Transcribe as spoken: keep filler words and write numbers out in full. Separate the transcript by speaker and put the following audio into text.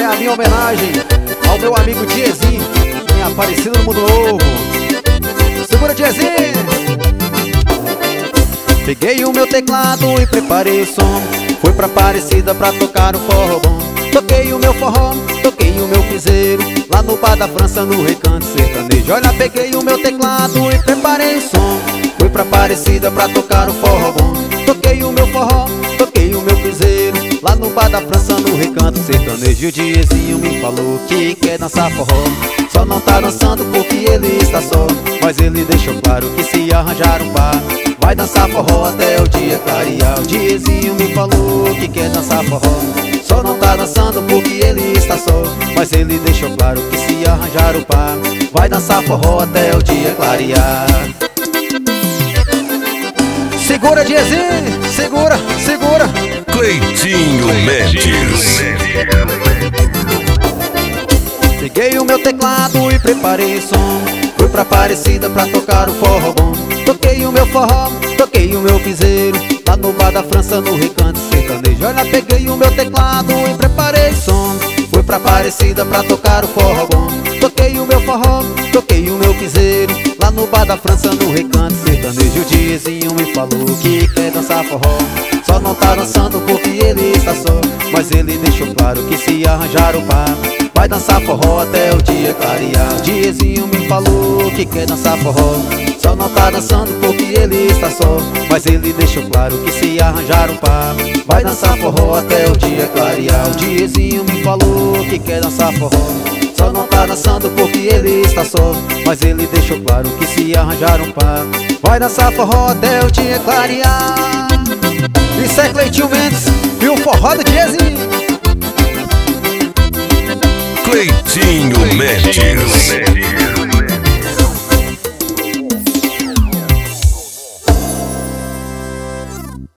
Speaker 1: a minha homenagem ao meu amigo Diezinho, em Aparecida no Mundo Novo. Segura, Diezinho! Peguei o meu teclado e preparei o som. Fui pra Aparecida pra tocar um forró bom. Toquei o meu forró, toquei o meu piseiro, lá no bar da França, no Recanto Sertanejo. Olha, peguei o meu teclado e preparei o som. Fui pra Aparecida pra tocar um forró bom. Toquei o meu forró, toquei o meu piseiro, lá no bar da França, no Recanto Sertanejo. O Diezinho me falou que quer dançar forró, só não tá dançando porque ele está só. Mas ele deixou claro que se arranjar um par, vai dançar forró até o dia clarear. O Diezinho me falou que quer dançar forró, só não tá dançando porque ele está só. Mas ele deixou claro que se arranjar o par, vai dançar forró até o dia clarear. Segura, Diezinho, segura, segura.
Speaker 2: Cleitinho Mendes.
Speaker 1: Peguei o meu teclado e preparei o som. Fui pra Aparecida pra tocar o forró bom. Toquei o meu forró, toquei o meu piseiro, lá no bar da França, no Recanto Sertanejo. Olha, peguei o meu teclado e preparei o som. Fui pra Aparecida pra tocar o forró bom. Toquei o meu forró, toquei o meu piseiro, lá no bar da França, no Recanto Sertanejo. O Diezinho me falou que quer dançar forró, só não tá dançando porque ele está só. Mas ele deixou claro que se arranjar o par, vai dançar forró até o dia clarear. O Diezinho me falou que quer dançar forró, só não tá dançando porque ele está só. Mas ele deixou claro que se arranjar um par, vai dançar forró até o dia clarear. O Diezinho me falou que quer dançar forró, só não tá dançando porque ele está só. Mas ele deixou claro que se arranjar um par, vai dançar forró até o dia clarear. Isso é Cleitinho Mendes e o forró do Diezinho.
Speaker 2: Cleitinho